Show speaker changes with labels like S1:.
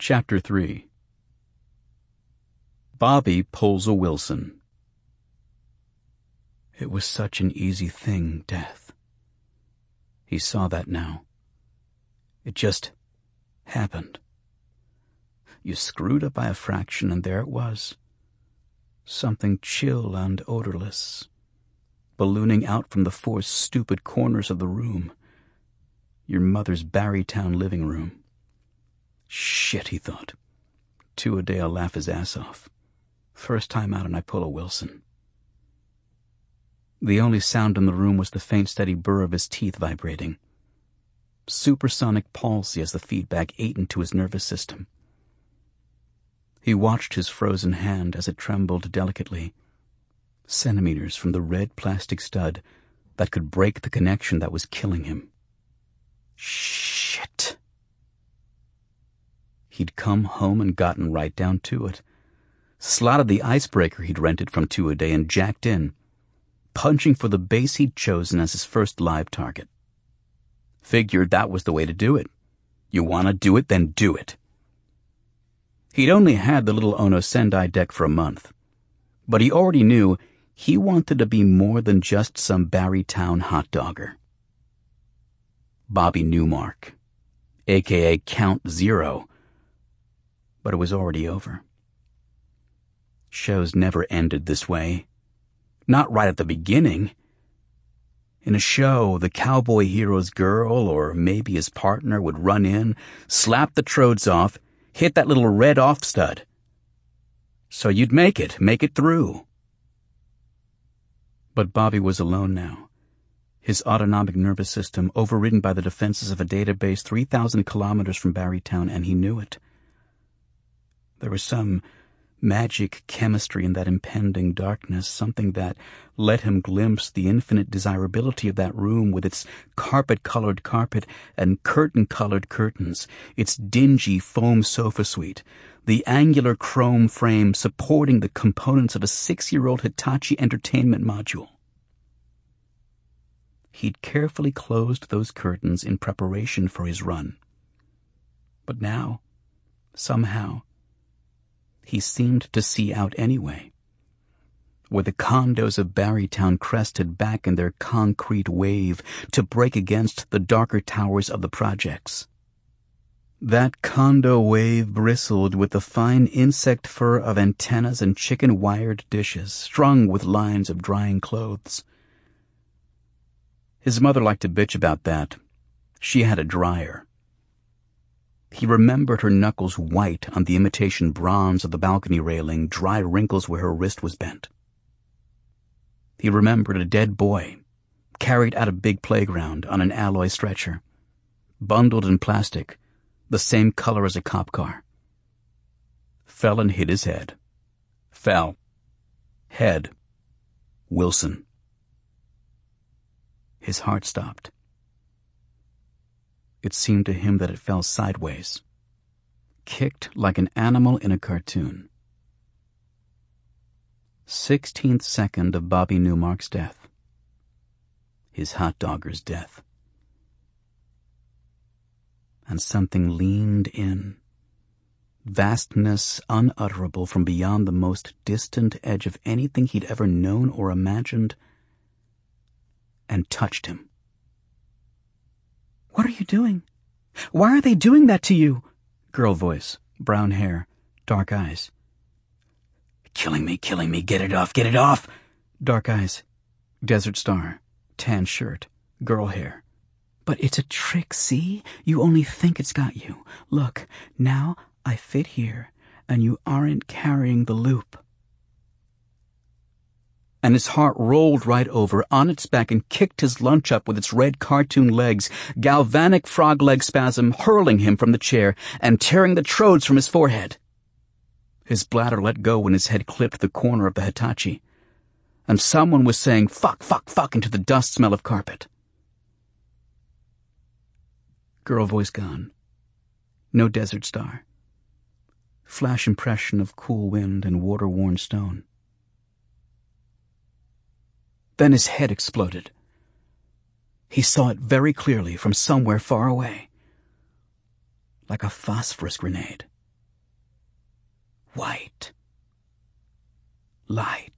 S1: Chapter 3. Bobby pulls a Wilson. It was such an easy thing, death. He saw that now. It just happened. You screwed up by a fraction, and there it was. Something chill and odorless, ballooning out from the four stupid corners of the room. Your mother's Barrytown living room. Shit, he thought. 2 a day I'll laugh his ass off. First time out and I pull a Wilson. The only sound in the room was the faint, steady burr of his teeth vibrating. Supersonic palsy as the feedback ate into his nervous system. He watched his frozen hand as it trembled delicately, centimeters from the red plastic stud that could break the connection that was killing him. Shit. He'd come home and gotten right down to it. Slotted the icebreaker he'd rented from 2 a day and jacked in, punching for the base he'd chosen as his first live target. Figured that was the way to do it. You want to do it, then do it. He'd only had the little Ono Sendai deck for a month, but he already knew he wanted to be more than just some Barrytown hot dogger. Bobby Newmark, a.k.a. Count Zero, but it was already over. Shows never ended this way. Not right at the beginning. In a show, the cowboy hero's girl, or maybe his partner, would run in, slap the trodes off, hit that little red off stud. So you'd make it through. But Bobby was alone now, his autonomic nervous system overridden by the defenses of a database 3,000 kilometers from Barrytown, and he knew it. There was some magic chemistry in that impending darkness, something that let him glimpse the infinite desirability of that room with its carpet-colored carpet and curtain-colored curtains, its dingy foam sofa suite, the angular chrome frame supporting the components of a 6-year-old Hitachi entertainment module. He'd carefully closed those curtains in preparation for his run. But now, somehow, he seemed to see out anyway, where the condos of Barrytown crested back in their concrete wave to break against the darker towers of the projects. That condo wave bristled with the fine insect fur of antennas and chicken-wired dishes, strung with lines of drying clothes. His mother liked to bitch about that. She had a dryer. He remembered her knuckles white on the imitation bronze of the balcony railing, dry wrinkles where her wrist was bent. He remembered a dead boy, carried out of big playground on an alloy stretcher, bundled in plastic, the same color as a cop car. Fell and hit his head. Fell. Head. Wilson. His heart stopped. It seemed to him that it fell sideways, kicked like an animal in a cartoon. 16th second of Bobby Newmark's death. His hot dogger's death. And something leaned in, vastness unutterable from beyond the most distant edge of anything he'd ever known or imagined, and touched him. "What are you doing? Why are they doing that to you?" Girl voice, brown hair, dark eyes. Killing me, get it off. Dark eyes, desert star, tan shirt, girl hair. "But it's a trick, see? You only think it's got you. Look, now I fit here, and you aren't carrying the loop." And his heart rolled right over on its back and kicked his lunch up with its red cartoon legs, galvanic frog leg spasm hurling him from the chair and tearing the trodes from his forehead. His bladder let go when his head clipped the corner of the Hitachi, and someone was saying fuck into the dust smell of carpet. Girl voice gone. No desert star. Flash impression of cool wind and water-worn stone. Then his head exploded. He saw it very clearly from somewhere far away, like a phosphorus grenade. white light.